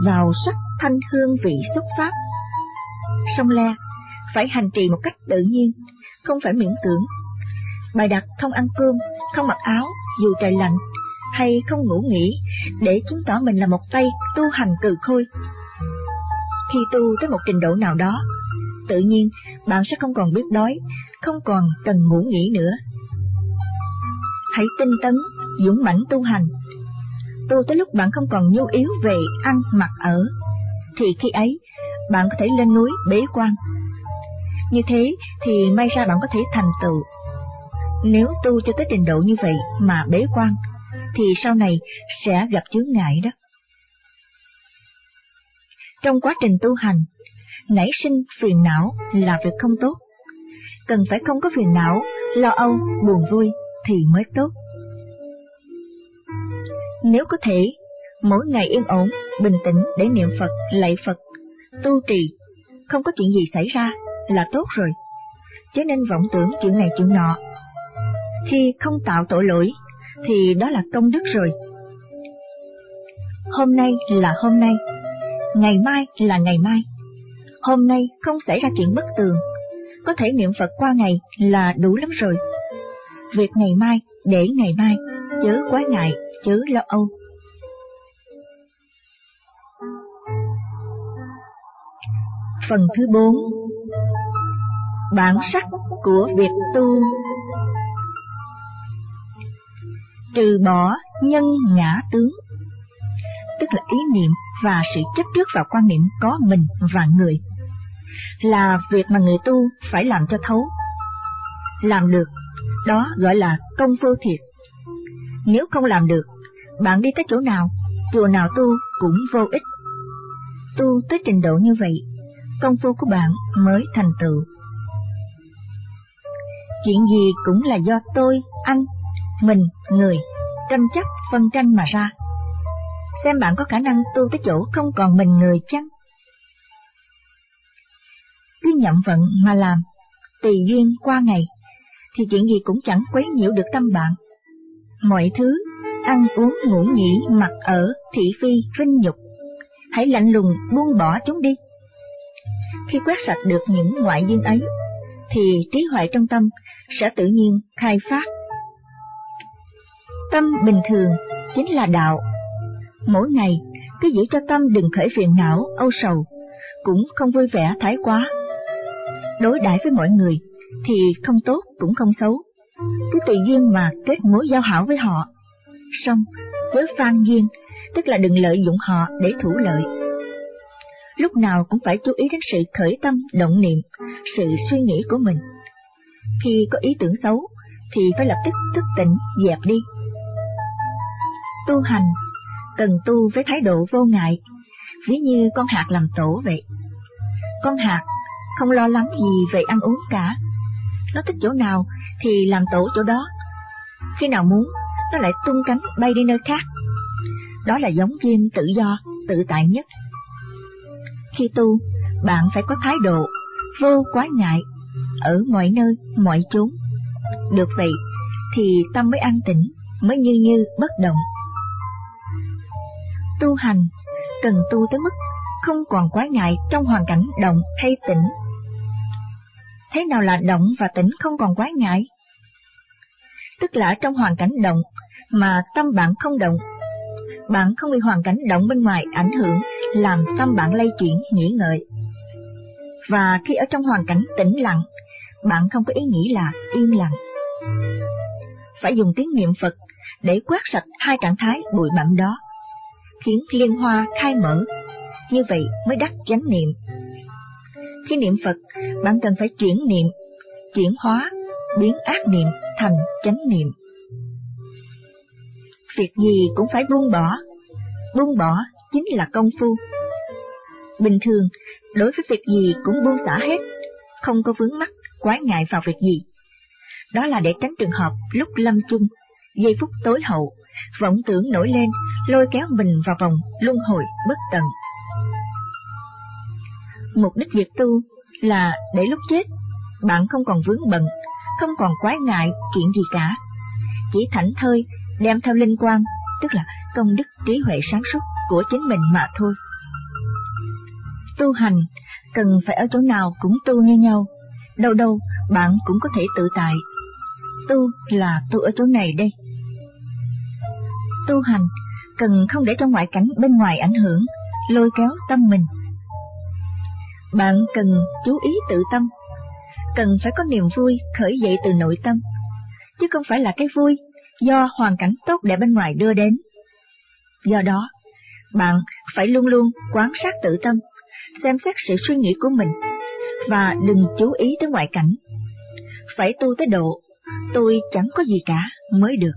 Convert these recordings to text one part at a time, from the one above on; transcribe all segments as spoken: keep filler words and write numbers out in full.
vào sắc thanh hương vị xuất pháp. Song le phải hành trì một cách tự nhiên, không phải miễn cưỡng. Bài đặt không ăn cơm, không mặc áo dù trời lạnh, hay không ngủ nghỉ để chứng tỏ mình là một tay tu hành cừ khôi. Khi tu tới một trình độ nào đó, tự nhiên bạn sẽ không còn biết đói, không còn cần ngủ nghỉ nữa. Hãy tinh tấn, dũng mãnh tu hành. Tu tới lúc bạn không còn nhu yếu về ăn mặc ở, thì khi ấy bạn có thể lên núi bế quan. Như thế thì may ra bạn có thể thành tựu. Nếu tu cho tới trình độ như vậy mà bế quan, thì sau này sẽ gặp chướng ngại đó. Trong quá trình tu hành, nảy sinh phiền não là việc không tốt. Cần phải không có phiền não, lo âu, buồn vui thì mới tốt. Nếu có thể, mỗi ngày yên ổn, bình tĩnh để niệm Phật, lạy Phật, tu trì, không có chuyện gì xảy ra là tốt rồi. Chớ nên vọng tưởng chuyện này chuyện nọ. Khi không tạo tội lỗi thì đó là công đức rồi. Hôm nay là hôm nay, ngày mai là ngày mai. Hôm nay không xảy ra chuyện bất tường, có thể niệm Phật qua ngày là đủ lắm rồi. Việc ngày mai để ngày mai, chớ quá ngại, chớ lo âu. Phần thứ bốn, bản sắc của việc tu. Trừ bỏ nhân ngã tướng, tức là ý niệm và sự chấp trước vào quan niệm có mình và người, là việc mà người tu phải làm cho thấu. Làm được, đó gọi là công vô thiệt. Nếu không làm được, bạn đi tới chỗ nào, chùa nào tu cũng vô ích. Tu tới trình độ như vậy, công phu của bạn mới thành tựu. Chuyện gì cũng là do tôi, anh, mình, người tranh chấp phân tranh mà ra. Xem bạn có khả năng tu tới chỗ không còn mình người chăng? Cứ nhậm vận mà làm, tùy duyên qua ngày, thì chuyện gì cũng chẳng quấy nhiễu được tâm bạn. Mọi thứ, ăn uống ngủ nghỉ, mặc ở, thị phi, vinh nhục, hãy lạnh lùng buông bỏ chúng đi. Khi quét sạch được những ngoại duyên ấy, thì trí huệ trong tâm sẽ tự nhiên khai phát. Tâm bình thường chính là đạo. Mỗi ngày cứ giữ cho tâm đừng khởi phiền não, âu sầu, cũng không vui vẻ thái quá. Đối đãi với mọi người thì không tốt cũng không xấu, cứ tùy duyên mà kết mối giao hảo với họ. Song chớ phan duyên, tức là đừng lợi dụng họ để thủ lợi. Lúc nào cũng phải chú ý đến sự khởi tâm động niệm, sự suy nghĩ của mình. Khi có ý tưởng xấu thì phải lập tức thức tỉnh dẹp đi. Tu hành cần tu với thái độ vô ngại, ví như con hạt làm tổ vậy. Con hạt không lo lắng gì về ăn uống cả, nó thích chỗ nào thì làm tổ chỗ đó, khi nào muốn nó lại tung cánh bay đi nơi khác. Đó là giống chim tự do, tự tại nhất. Khi tu, bạn phải có thái độ vô quái ngại ở mọi nơi, mọi chốn. Được vậy thì tâm mới an tĩnh, mới như như bất động. Tu hành cần tu tới mức không còn quái ngại trong hoàn cảnh động hay tĩnh. Thế nào là động và tĩnh không còn quái ngại? Tức là trong hoàn cảnh động mà tâm bạn không động. Bạn không bị hoàn cảnh động bên ngoài ảnh hưởng, làm tâm bạn lay chuyển, nghĩ ngợi. Và khi ở trong hoàn cảnh tĩnh lặng, bạn không có ý nghĩ là yên lặng. Phải dùng tiếng niệm Phật để quét sạch hai trạng thái bụi bặm đó, khiến liên hoa khai mở, như vậy mới đắc chánh niệm. Khi niệm Phật, bạn cần phải chuyển niệm, chuyển hóa, biến ác niệm thành chánh niệm. Việc gì cũng phải buông bỏ, buông bỏ chính là công phu. Bình thường, đối với việc gì cũng buông xả hết, không có vướng mắc, quái ngại vào việc gì. Đó là để tránh trường hợp lúc lâm chung, giây phút tối hậu, vọng tưởng nổi lên, lôi kéo mình vào vòng luân hồi bất tận. Mục đích việc tu là để lúc chết, bạn không còn vướng bận, không còn quái ngại chuyện gì cả, chỉ thảnh thơi đem theo linh quang, tức là công đức trí huệ sáng suốt của chính mình mà thôi. Tu hành cần phải ở chỗ nào cũng tu như nhau, đâu đâu bạn cũng có thể tự tại. Tu là tu ở chỗ này đây. Tu hành cần không để cho ngoại cảnh bên ngoài ảnh hưởng, lôi kéo tâm mình. Bạn cần chú ý tự tâm, cần phải có niềm vui khởi dậy từ nội tâm, chứ không phải là cái vui do hoàn cảnh tốt đẹp bên ngoài đưa đến. Do đó, bạn phải luôn luôn quan sát tự tâm, xem xét sự suy nghĩ của mình, và đừng chú ý tới ngoại cảnh. Phải tu tới độ tôi chẳng có gì cả mới được.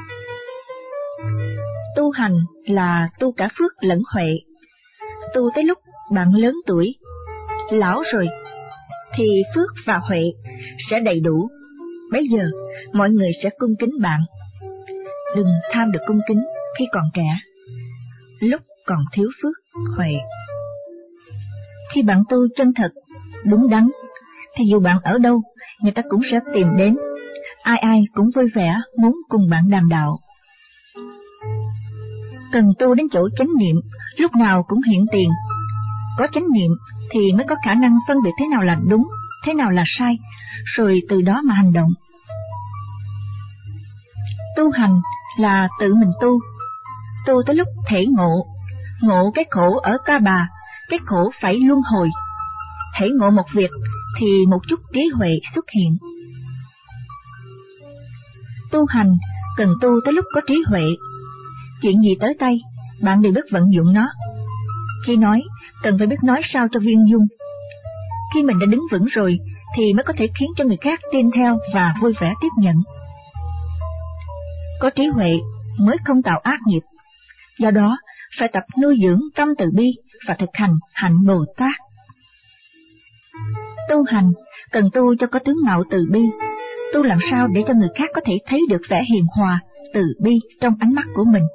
Tu hành là tu cả phước lẫn huệ. Tu tới lúc bạn lớn tuổi, lão rồi, thì phước và huệ sẽ đầy đủ. Bấy giờ mọi người sẽ cung kính bạn. Đừng tham được cung kính khi còn trẻ, lúc còn thiếu phước huệ. Khi bạn tu chân thật, đúng đắn, thì dù bạn ở đâu, người ta cũng sẽ tìm đến. Ai ai cũng vui vẻ muốn cùng bạn đàm đạo. Cần tu đến chỗ chánh niệm, lúc nào cũng hiện tiền. Có chánh niệm thì mới có khả năng phân biệt thế nào là đúng, thế nào là sai, rồi từ đó mà hành động. Tu hành là tự mình tu, tu tới lúc thể ngộ, ngộ cái khổ ở Ta Bà, cái khổ phải luân hồi. Thể ngộ một việc thì một chút trí huệ xuất hiện. Tu hành cần tu tới lúc có trí huệ. Chuyện gì tới tay, bạn đều biết vận dụng nó. Khi nói, cần phải biết nói sao cho viên dung. Khi mình đã đứng vững rồi, thì mới có thể khiến cho người khác tin theo và vui vẻ tiếp nhận. Có trí huệ mới không tạo ác nghiệp. Do đó, phải tập nuôi dưỡng tâm từ bi và thực hành hạnh Bồ Tát. Tu hành cần tu cho có tướng mạo từ bi, tu làm sao để cho người khác có thể thấy được vẻ hiền hòa, từ bi trong ánh mắt của mình.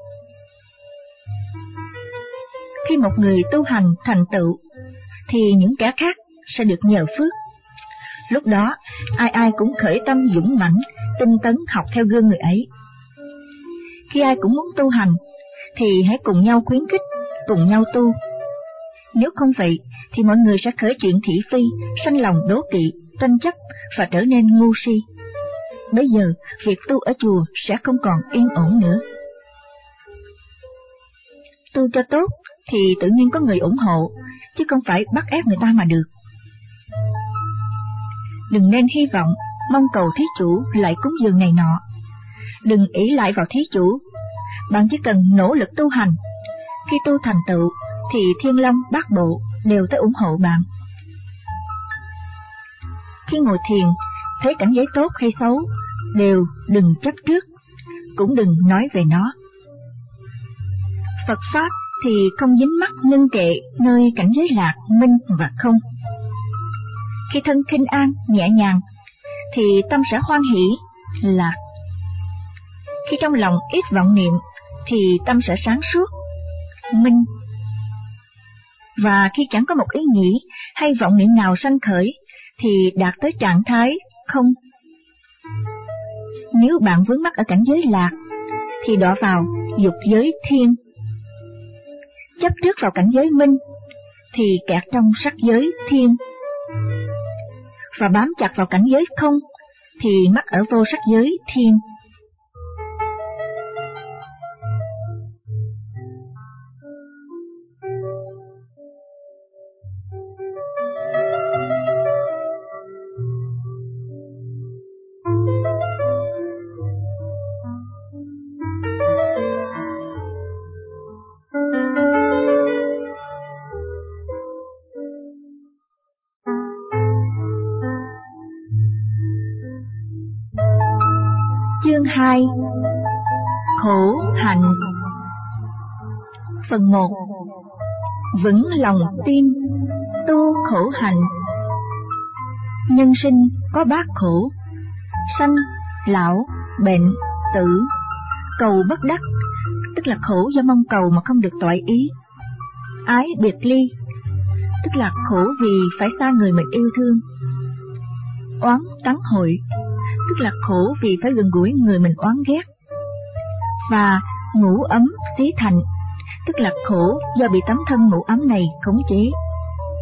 Khi một người tu hành thành tựu, thì những kẻ khác sẽ được nhờ phước. Lúc đó, ai ai cũng khởi tâm dũng mãnh, tinh tấn học theo gương người ấy. Khi ai cũng muốn tu hành, thì hãy cùng nhau khuyến khích, cùng nhau tu. Nếu không vậy, thì mọi người sẽ khởi chuyện thị phi, sanh lòng đố kỵ, tranh chấp và trở nên ngu si. Bây giờ, việc tu ở chùa sẽ không còn yên ổn nữa. Tu cho tốt thì tự nhiên có người ủng hộ, chứ không phải bắt ép người ta mà được. Đừng nên hy vọng, mong cầu thí chủ lại cúng dường này nọ. Đừng ỷ lại vào thí chủ. Bạn chỉ cần nỗ lực tu hành. Khi tu thành tựu, thì thiên long bát bộ đều tới ủng hộ bạn. Khi ngồi thiền, thấy cảnh giới tốt hay xấu, đều đừng chấp trước, cũng đừng nói về nó. Phật Pháp thì không dính mắc nâng kệ nơi cảnh giới lạc, minh và không. Khi thân khinh an, nhẹ nhàng, thì tâm sẽ hoan hỷ, lạc. Khi trong lòng ít vọng niệm, thì tâm sẽ sáng suốt, minh. Và khi chẳng có một ý nghĩ hay vọng niệm nào sanh khởi, thì đạt tới trạng thái không. Nếu bạn vướng mắc ở cảnh giới lạc, thì đọa vào dục giới thiên. Chấp trước vào cảnh giới minh, thì kẹt trong sắc giới thiên. Và bám chặt vào cảnh giới không, thì mắc ở vô sắc giới thiên. Chương hai. Khổ hạnh. Phần một. Vững lòng tin, tu khổ hạnh. Nhân sinh có bát khổ: sanh, lão, bệnh, tử. Cầu bất đắc, tức là khổ do mong cầu mà không được toại ý. Ái biệt ly, tức là khổ vì phải xa người mình yêu thương. Oán tắng hội, tức là khổ vì phải gần gũi người mình oán ghét. Và ngũ ấm xí thành, tức là khổ do bị tấm thân ngũ ấm này khống chế.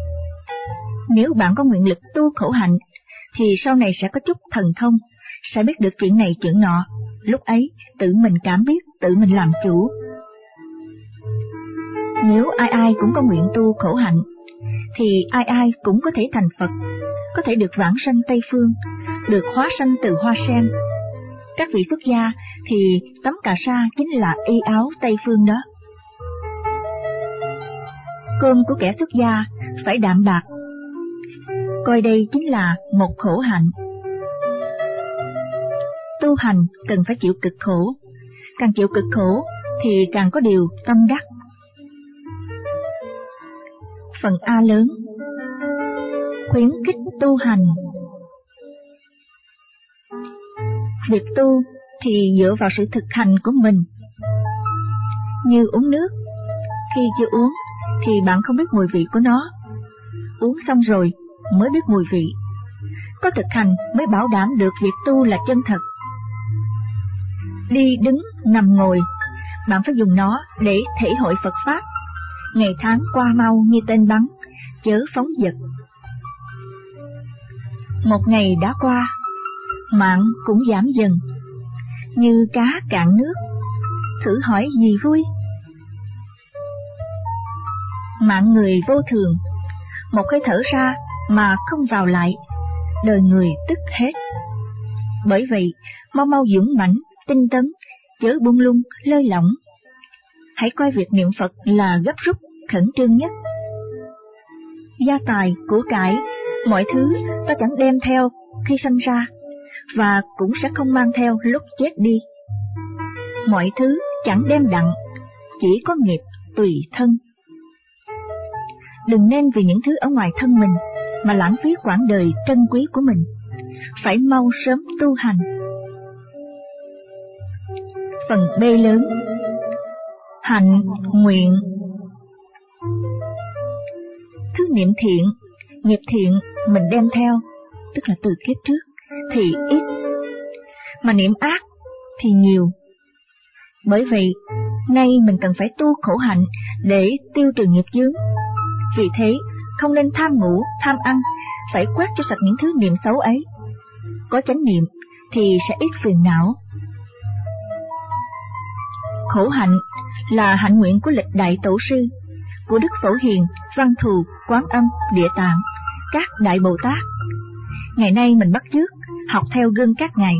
Nếu bạn có nguyện lực tu khổ hạnh, thì sau này sẽ có chút thần thông, sẽ biết được chuyện này chuyện nọ, lúc ấy tự mình cảm biết, tự mình làm chủ. Nếu ai ai cũng có nguyện tu khổ hạnh, thì ai ai cũng có thể thành Phật, có thể được vãng sanh Tây Phương, được hóa sanh từ hoa sen. Các vị xuất gia thì tấm cà sa chính là y áo Tây Phương đó. Cơm của kẻ xuất gia phải đạm bạc, coi đây chính là một khổ hạnh. Tu hành cần phải chịu cực khổ, càng chịu cực khổ thì càng có điều tâm đắc. Phần A lớn, khuyến khích tu hành. Việc tu thì dựa vào sự thực hành của mình. Như uống nước, khi chưa uống thì bạn không biết mùi vị của nó, uống xong rồi mới biết mùi vị. Có thực hành mới bảo đảm được việc tu là chân thật. Đi đứng nằm ngồi, bạn phải dùng nó để thể hội Phật Pháp. Ngày tháng qua mau như tên bắn, chớ phóng dật. Một ngày đã qua, mạng cũng giảm dần, như cá cạn nước, thử hỏi gì vui. Mạng người vô thường, một hơi thở ra mà không vào lại, đời người tức hết. Bởi vậy, mau mau dũng mãnh, tinh tấn, chớ buông lung, lơi lỏng. Hãy coi việc niệm Phật là gấp rút, khẩn trương nhất. Gia tài, của cải, mọi thứ ta chẳng đem theo khi sanh ra, và cũng sẽ không mang theo lúc chết đi. Mọi thứ chẳng đem đặng, chỉ có nghiệp tùy thân. Đừng nên vì những thứ ở ngoài thân mình mà lãng phí quãng đời trân quý của mình. Phải mau sớm tu hành. Phần B lớn, hạnh nguyện. Thứ niệm thiện, nghiệp thiện mình đem theo, tức là từ kiếp trước, thì ít, mà niệm ác thì nhiều. Bởi vậy, nay mình cần phải tu khổ hạnh để tiêu trừ nghiệp chướng. Vì thế, không nên tham ngủ, tham ăn, phải quét cho sạch những thứ niệm xấu ấy. Có chánh niệm thì sẽ ít phiền não. Khổ hạnh là hạnh nguyện của lịch đại tổ sư, của Đức Phổ Hiền, Văn Thù, Quán Âm, Địa Tạng, các đại Bồ Tát. Ngày nay mình bắt chước, học theo gương các ngài.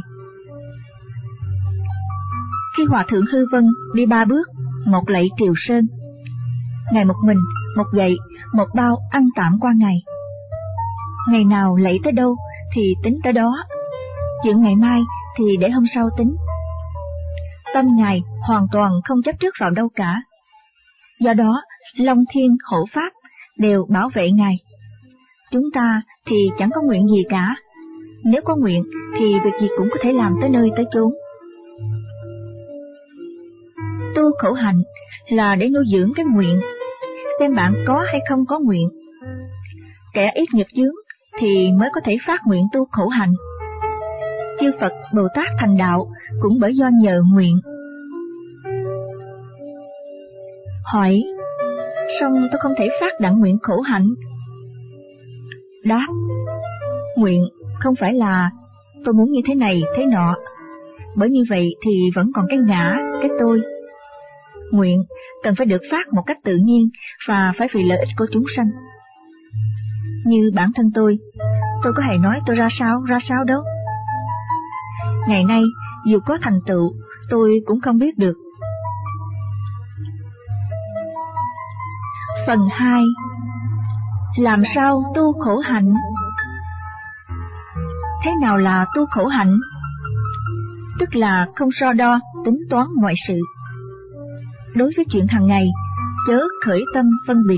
Khi Hòa Thượng Hư Vân đi ba bước, một lạy Triều Sơn, ngài một mình, một gậy, một bao ăn tạm qua ngày. Ngày nào lạy tới đâu thì tính tới đó, chuyện ngày mai thì để hôm sau tính. Tâm ngài hoàn toàn không chấp trước vào đâu cả. Do đó, Long Thiên Hộ Pháp đều bảo vệ ngài. Chúng ta thì chẳng có nguyện gì cả. Nếu có nguyện thì việc gì cũng có thể làm tới nơi tới chốn. Tu khổ hạnh là để nuôi dưỡng cái nguyện, xem bạn có hay không có nguyện. Kẻ ít nghiệp chướng thì mới có thể phát nguyện tu khổ hạnh. Chư Phật Bồ Tát thành đạo cũng bởi do nhờ nguyện. Hỏi, song tôi không thể phát đặng nguyện khổ hạnh. Đáp, nguyện không phải là tôi muốn như thế này thế nọ, bởi như vậy thì vẫn còn cái ngã, cái tôi. Nguyện cần phải được phát một cách tự nhiên và phải vì lợi ích của chúng sanh. Như bản thân tôi, tôi có hề nói tôi ra sao, ra sao đâu. Ngày nay, dù có thành tựu, tôi cũng không biết được. Phần hai, làm sao tu khổ hạnh? Thế nào là tu khổ hạnh? Tức là không so đo, tính toán mọi sự. Đối với chuyện hàng ngày, chớ khởi tâm phân biệt.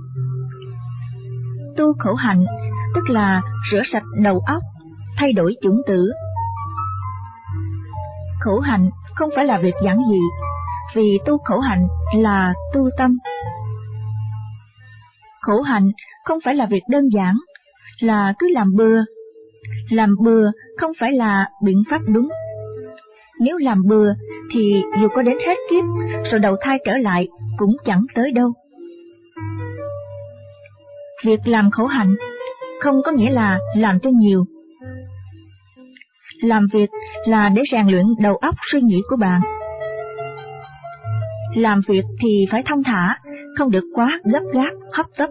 Tu khổ hạnh tức là rửa sạch đầu óc, thay đổi chủng tử. Khổ hạnh không phải là việc giản dị, vì tu khổ hạnh là tu tâm. Khổ hạnh không phải là việc đơn giản, là cứ làm bừa. Làm bừa không phải là biện pháp đúng. Nếu làm bừa thì dù có đến hết kiếp rồi đầu thai trở lại cũng chẳng tới đâu. Việc làm khổ hạnh không có nghĩa là làm cho nhiều. Làm việc là để rèn luyện đầu óc suy nghĩ của bạn. Làm việc thì phải thong thả, không được quá gấp gáp, hấp tấp.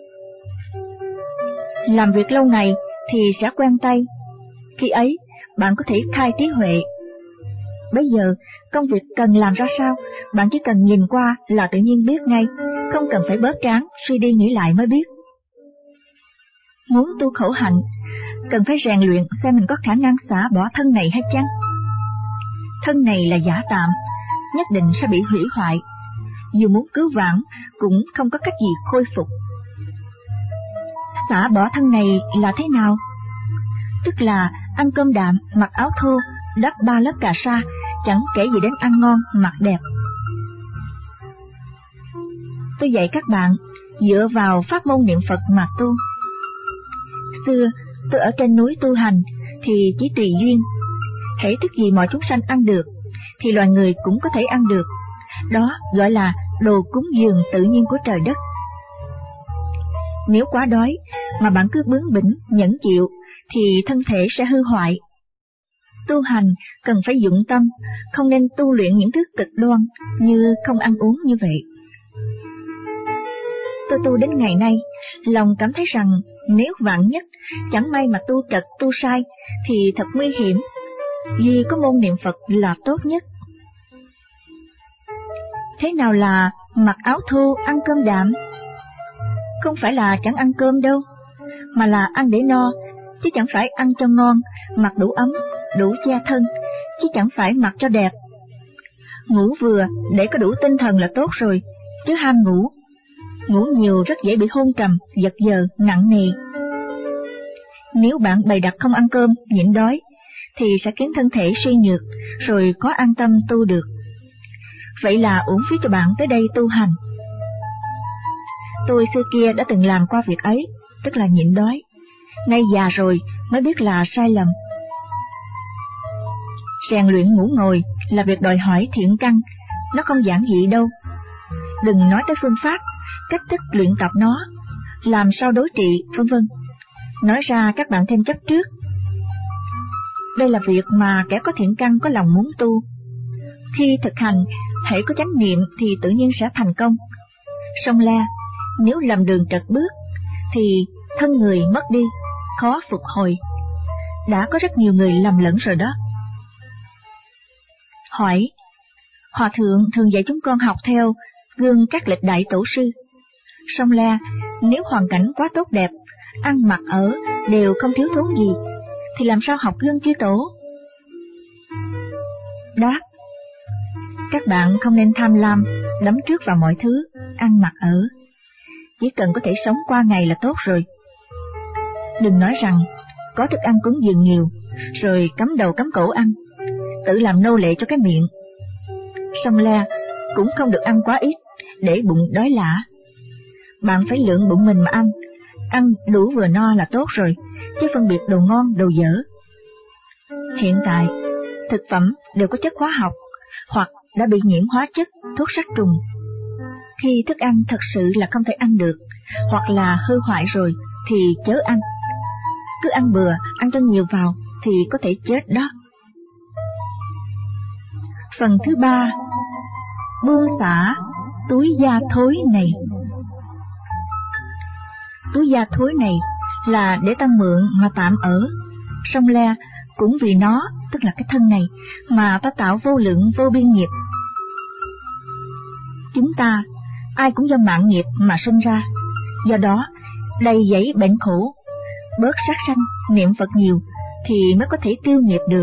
Làm việc lâu ngày thì sẽ quen tay. Khi ấy, bạn có thể khai trí huệ. Bây giờ, công việc cần làm ra sao, bạn chỉ cần nhìn qua là tự nhiên biết ngay, không cần phải bớt tráng, suy đi nghĩ lại mới biết. Muốn tu khổ hạnh, cần phải rèn luyện xem mình có khả năng xả bỏ thân này hay chăng. Thân này là giả tạm, nhất định sẽ bị hủy hoại. Dù muốn cứu vãn, cũng không có cách gì khôi phục. Xả bỏ thân này là thế nào? Tức là ăn cơm đạm, mặc áo thô, đắp ba lớp cà sa, chẳng kể gì đến ăn ngon, mặc đẹp. Tôi dạy các bạn dựa vào pháp môn niệm Phật mà tu. Xưa tôi ở trên núi tu hành thì chỉ tùy duyên, hễ thức gì mọi chúng sanh ăn được thì loài người cũng có thể ăn được. Đó gọi là đồ cúng dường tự nhiên của trời đất. Nếu quá đói mà bạn cứ bướng bỉnh nhẫn chịu thì thân thể sẽ hư hoại. Tu hành cần phải dụng tâm, không nên tu luyện những thứ cực đoan như không ăn uống như vậy. Tôi tu đến ngày nay, lòng cảm thấy rằng nếu vạn nhất chẳng may mà tu trật tu sai thì thật nguy hiểm, vì có môn niệm Phật là tốt nhất. Thế nào là mặc áo thô, ăn cơm đạm? Không phải là chẳng ăn cơm đâu, mà là ăn để no, chứ chẳng phải ăn cho ngon, mặc đủ ấm, đủ che thân, chứ chẳng phải mặc cho đẹp. Ngủ vừa để có đủ tinh thần là tốt rồi, chứ ham ngủ. Ngủ nhiều rất dễ bị hôn trầm, giật giờ, nặng nề. Nếu bạn bày đặt không ăn cơm, nhịn đói, thì sẽ khiến thân thể suy nhược, rồi có an tâm tu được. Vậy là uổng phí cho bạn tới đây tu hành. Tôi xưa kia đã từng làm qua việc ấy, tức là nhịn đói. Nay già rồi mới biết là sai lầm. Rèn luyện ngủ ngồi là việc đòi hỏi thiện căn, nó không giản dị đâu. Đừng nói tới phương pháp, cách thức luyện tập nó, làm sao đối trị, vân vân. Nói ra các bạn thêm chấp trước. Đây là việc mà kẻ có thiện căn có lòng muốn tu. Khi thực hành, hễ có chánh niệm thì tự nhiên sẽ thành công. Song la, nếu lầm đường trật bước, thì thân người mất đi, khó phục hồi. Đã có rất nhiều người lầm lẫn rồi đó. Hỏi, Hòa thượng thường dạy chúng con học theo gương các lịch đại tổ sư. Song la, nếu hoàn cảnh quá tốt đẹp, ăn mặc ở đều không thiếu thốn gì, thì làm sao học gương chư tổ? Đáp, các bạn không nên tham lam, đắm trước vào mọi thứ, ăn mặc ở. Chỉ cần có thể sống qua ngày là tốt rồi. Đừng nói rằng có thức ăn cúng dường nhiều, rồi cắm đầu cắm cổ ăn, tự làm nô lệ cho cái miệng. Song la cũng không được ăn quá ít, để bụng đói lả. Bạn phải lượng bụng mình mà ăn, ăn đủ vừa no là tốt rồi, chứ phân biệt đồ ngon, đồ dở. Hiện tại, thực phẩm đều có chất hóa học, hoặc đã bị nhiễm hóa chất, thuốc sát trùng. Khi thức ăn thật sự là không thể ăn được, hoặc là hư hoại rồi, thì chớ ăn. Cứ ăn bừa, ăn cho nhiều vào, thì có thể chết đó. Phần thứ ba, buông xả túi da thối này. Túi da thối này là để ta mượn mà tạm ở. Song le cũng vì nó, tức là cái thân này, mà ta tạo vô lượng vô biên nghiệp. Chúng ta ai cũng do mạng nghiệp mà sinh ra, do đó đầy dẫy bệnh khổ. Bớt sát sanh, niệm Phật nhiều thì mới có thể tiêu nghiệp được.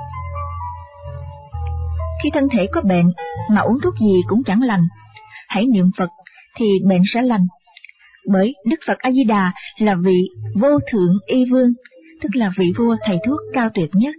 Khi thân thể có bệnh mà uống thuốc gì cũng chẳng lành, hãy niệm Phật thì bệnh sẽ lành. Bởi Đức Phật A Di Đà là vị vô thượng y vương, tức là vị vua thầy thuốc cao tuyệt nhất.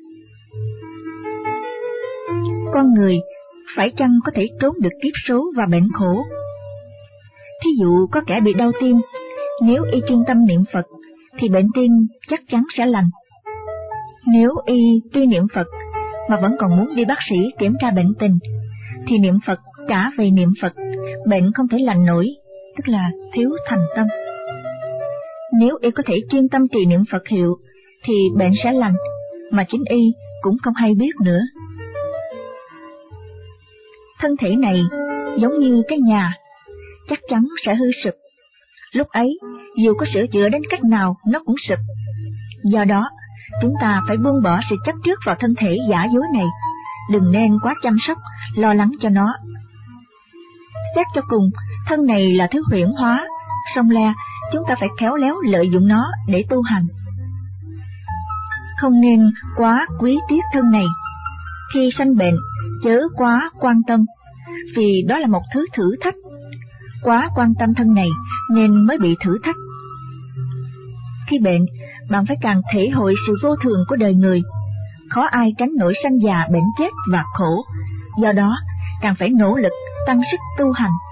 Con người phải chăng có thể trốn được kiếp số và bệnh khổ? Thí dụ có kẻ bị đau tim, nếu y chuyên tâm niệm Phật thì bệnh tim chắc chắn sẽ lành. Nếu y tuy niệm Phật mà vẫn còn muốn đi bác sĩ kiểm tra bệnh tình, thì niệm Phật trả về niệm Phật, bệnh không thể lành nổi, tức là thiếu thành tâm. Nếu y có thể chuyên tâm trì niệm Phật hiệu, thì bệnh sẽ lành, mà chính y cũng không hay biết nữa. Thân thể này giống như cái nhà, chắc chắn sẽ hư sụp. Lúc ấy, dù có sửa chữa đến cách nào nó cũng sụp. Do đó, chúng ta phải buông bỏ sự chấp trước vào thân thể giả dối này, đừng nên quá chăm sóc, lo lắng cho nó. Xét cho cùng, thân này là thứ huyễn hóa, song le chúng ta phải khéo léo lợi dụng nó để tu hành. Không nên quá quý tiếc thân này. Khi sanh bệnh, chớ quá quan tâm, vì đó là một thứ thử thách. Quá quan tâm thân này nên mới bị thử thách. Khi bệnh, bạn phải càng thể hội sự vô thường của đời người. Khó ai tránh nổi sanh già bệnh chết và khổ. Do đó, càng phải nỗ lực tăng sức tu hành.